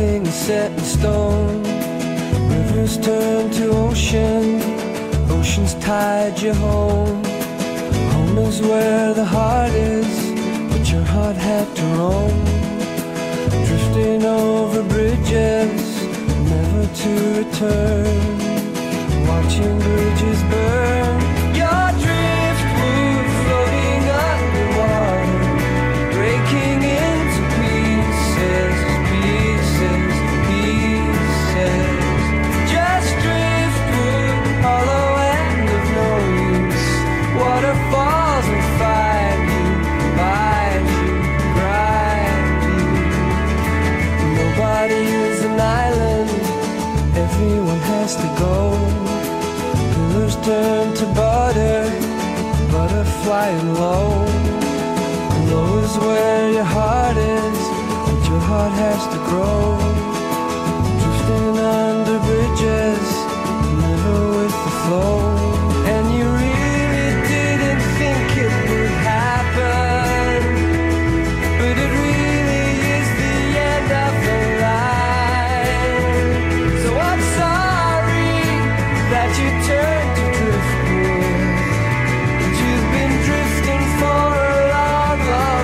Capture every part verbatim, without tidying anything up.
nothing is set in stone. Rivers turn to ocean, oceans tide you home. Home is where the heart is, but your heart had to roam. Drifting over bridges, never to return. Watching bridges burn. Your driftwood floating underwater, breaking into pieces, pieces, pieces. Just driftwood, hollow and of no use. Waterfalls will find you, find you, grind you. Nobody is an island, everyone has to go. Pillars turn to butter, butter flying low. Low is where your heart is, and your heart has to grow. Drifting under bridges, never with the flow. And you really didn't think it would happen, but it really is the end of the line. So I'm sorry that you turned to driftwood, but you've been drifting for a long, long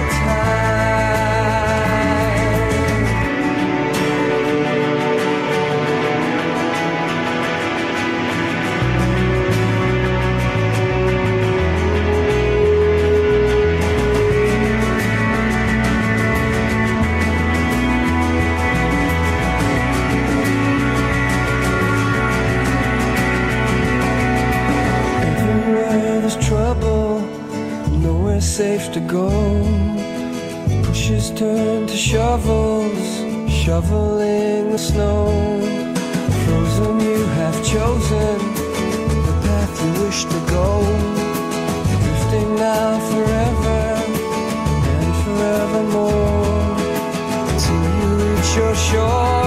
trouble, nowhere safe to go. Pushes turn to shovels, shoveling the snow. Frozen, you have chosen the path you wish to go. Drifting now forever and forevermore, till you reach your shore.